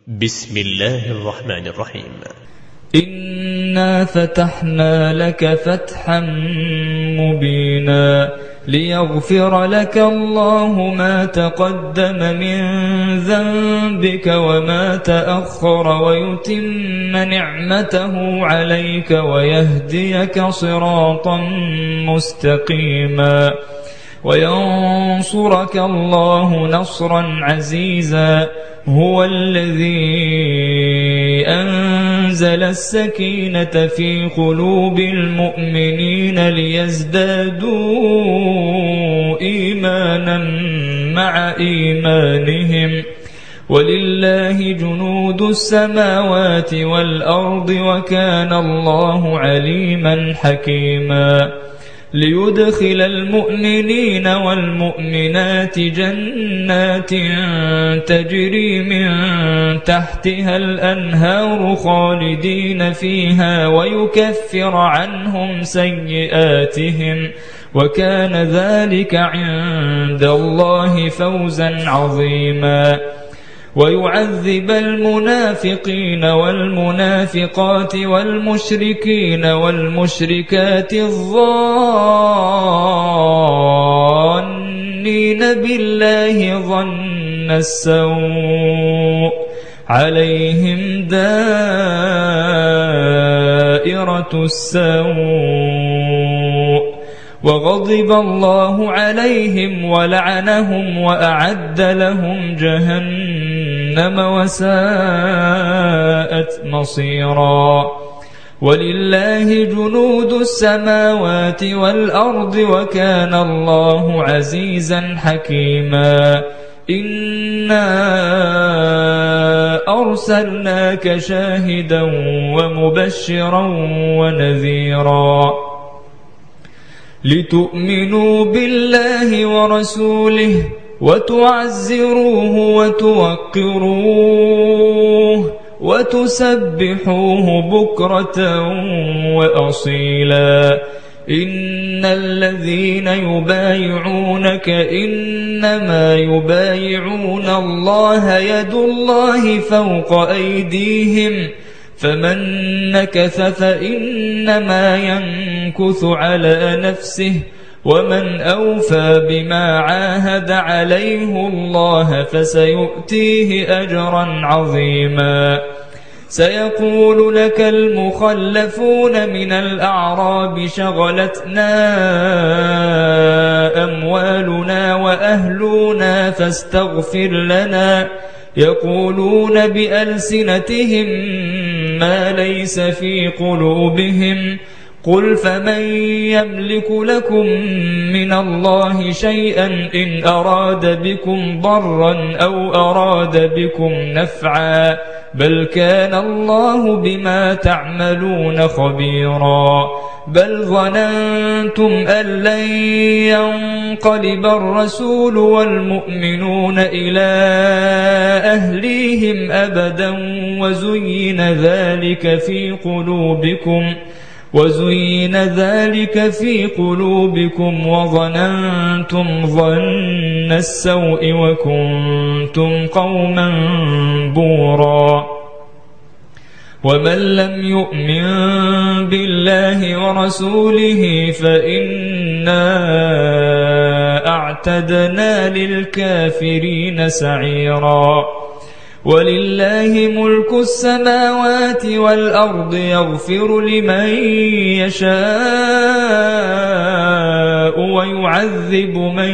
بسم الله الرحمن الرحيم. إنا فتحنا لك فتحا مبينا ليغفر لك الله ما تقدم من ذنبك وما تأخر ويتم نعمته عليك ويهديك صراطا مستقيما وينصرك الله نصرا عزيزا. هو الذي أنزل السكينة في قلوب المؤمنين ليزدادوا إيمانا مع إيمانهم ولله جنود السماوات والأرض وكان الله عليما حكيما. ليدخل المؤمنين والمؤمنات جنات تجري من تحتها الأنهار خالدين فيها ويكفر عنهم سيئاتهم وكان ذلك عند الله فوزا عظيما. ويعذب المنافقين والمنافقات والمشركين والمشركات الظانين بالله ظن السوء عليهم دائرة السوء وغضب الله عليهم ولعنهم وأعد لهم جهنم وساءت مصيرا. ولله جنود السماوات والأرض وكان الله عزيزا حكيما. إنا أرسلناك شاهدا ومبشرا ونذيرا لتؤمنوا بالله ورسوله وتعزروه وتوقروه وتسبحوه بكرة وأصيلا. إن الذين يبايعونك إنما يبايعون الله يد الله فوق أيديهم فمن نكث فإنما ينكث على نفسه ومن أوفى بما عاهد عليه الله فسيؤتيه أجرا عظيما. سيقول لك المخلفون من الأعراب شغلتنا أموالنا وأهلنا فاستغفر لنا يقولون بألسنتهم ما ليس في قلوبهم قل فمن يملك لكم من الله شيئا إن أراد بكم ضرا أو أراد بكم نفعا بل كان الله بما تعملون خبيرا. بل ظننتم أن لن ينقلب الرسول والمؤمنون إلى أهليهم أبدا وزين ذلك في قلوبكم وظننتم ظن السوء وكنتم قوما بورا. ومن لم يؤمن بالله ورسوله فإنا أعتدنا للكافرين سعيرا. ولله ملك السماوات والأرض يغفر لمن يشاء ويعذب من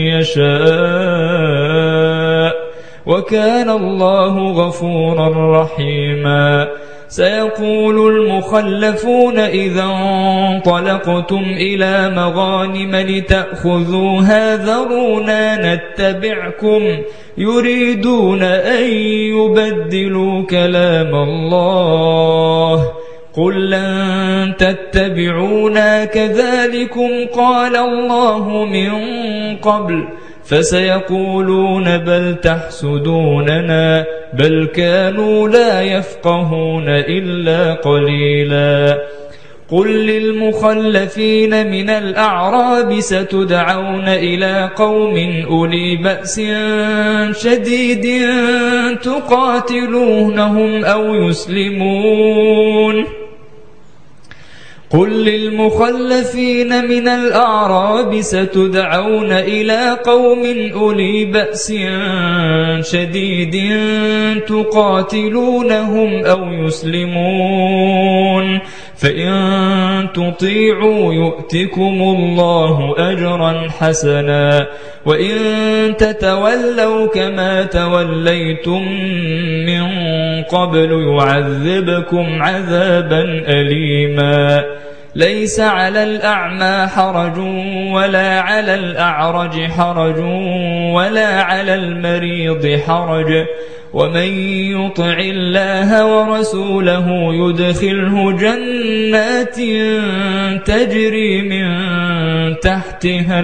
يشاء وكان الله غفورا رحيما. سيقول المخلفون إذا انطلقتم إلى مغانم لتأخذوها ذرونا نتبعكم يريدون أن يبدلوا كلام الله قل لن تتبعونا كذلكم قال الله من قبل فسيقولون بل تحسدوننا بل كانوا لا يفقهون إلا قليلا. قل للمخلفين من الأعراب ستدعون إلى قوم أولي بأس شديد تقاتلونهم أو يسلمون قل للمخلفين من الأعراب ستدعون إلى قوم أولي بأس شديد تقاتلونهم أو يسلمون فإن تطيعوا يؤتكم الله أجرا حسنا وإن تتولوا كما توليتم من قبل يعذبكم عذابا أليما ليس على الأعمى حرج ولا على الأعرج حرج ولا على المريض حرج ومن يطع الله ورسوله يدخله جنات تجري من تحتها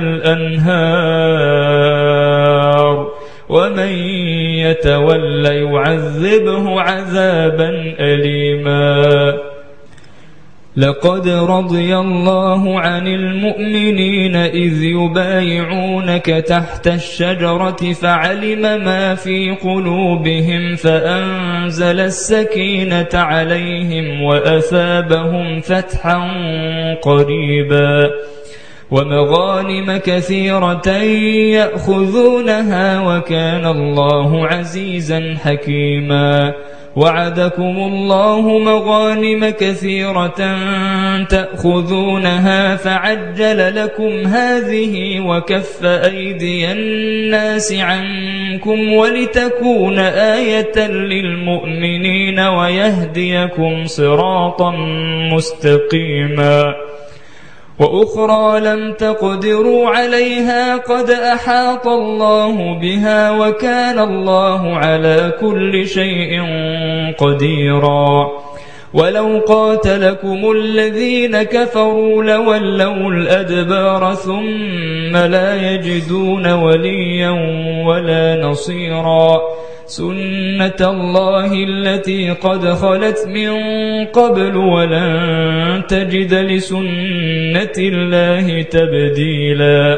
الأنهار ومن يتولى يعذبه عذابا أليما لقد رضي الله عن المؤمنين إذ يبايعونك تحت الشجرة فعلم ما في قلوبهم فأنزل السكينة عليهم وأثابهم فتحا قريبا ومغانم كثيرة يأخذونها وكان الله عزيزا حكيما وعدكم الله مغانم كثيرة تأخذونها فعجل لكم هذه وكف أيدي الناس عنكم ولتكون آية للمؤمنين ويهديكم صراطا مستقيما وأخرى لم تقدروا عليها قد أحاط الله بها وكان الله على كل شيء قديرا ولو قاتلكم الذين كفروا لولوا الأدبار ثم لا يجدون وليا ولا نصيرا سنة الله التي قد خلت من قبل ولن تجد لسنة الله تبديلا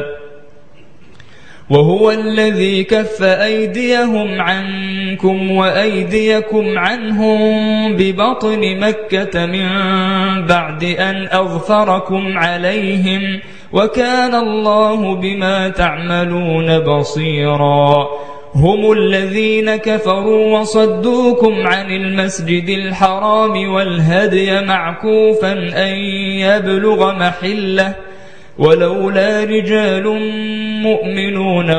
وهو الذي كف أيديهم عنكم وأيديكم عنهم ببطن مكة من بعد أن أظفركم عليهم وكان الله بما تعملون بصيرا هم الذين كفروا وصدوكم عن المسجد الحرام والهدي معكوفا أن يبلغ محله ولولا رجال مؤمنون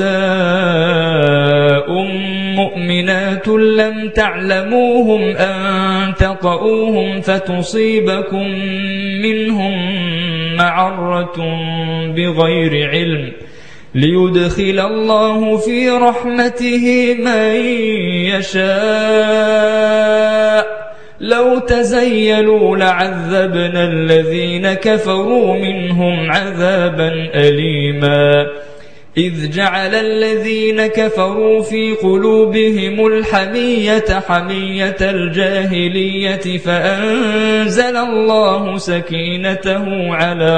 ونساء مؤمنات لم تعلموهم أن تطؤوهم فتصيبكم منهم معرة بغير علم ليدخل الله في رحمته من يشاء لو تزيلوا لعذبنا الذين كفروا منهم عذابا أليما إذ جعل الذين كفروا في قلوبهم الحمية حمية الجاهلية فأنزل الله سكينته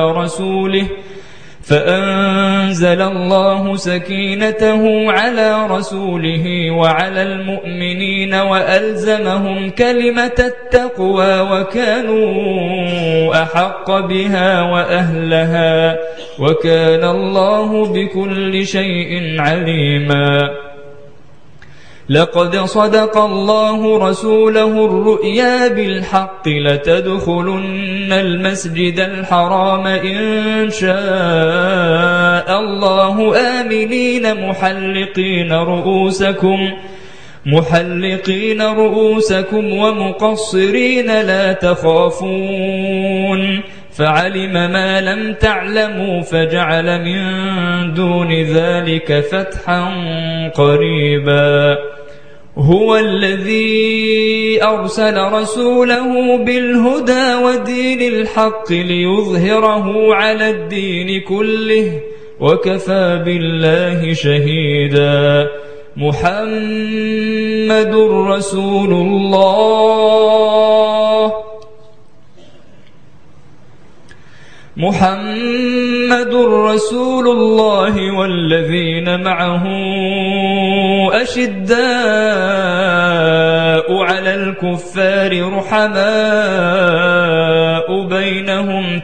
على رسوله وعلى المؤمنين وألزمهم كلمة التقوى وكانوا أحق بها وأهلها وكان الله بكل شيء عليما لقد صدق الله رسوله الرؤيا بالحق لتدخلن المسجد الحرام إن شاء الله آمنين محلقين رؤوسكم ومقصرين لا تخافون فعلم ما لم تعلموا فجعل من دون ذلك فتحا قريبا هو الذي أرسل رسوله بالهدى ودين الحق ليظهره على الدين كله وكفى بالله شهيدا محمد رسول الله محمد رسول الله والذين معه أشداء على الكفار رحماء بينهم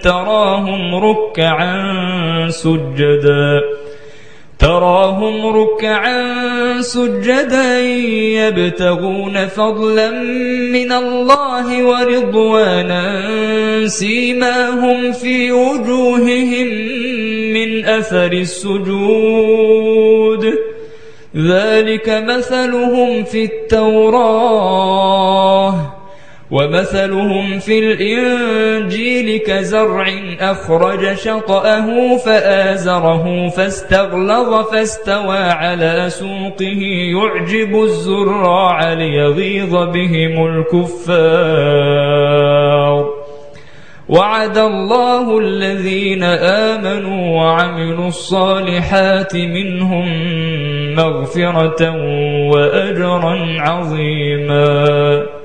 تراهم ركعا سجدا يبتغون فضلا من الله ورضوانا سيماهم في وجوههم من أثر السجود ذلك مثلهم في التوراة ومثلهم في الإنجيل كزرع أخرج شطأه فآزره فاستغلظ فاستوى على سوقه يعجب الزراع ليغيظ بهم الكفار وعد الله الذين آمنوا وعملوا الصالحات منهم مغفرة وأجرا عظيما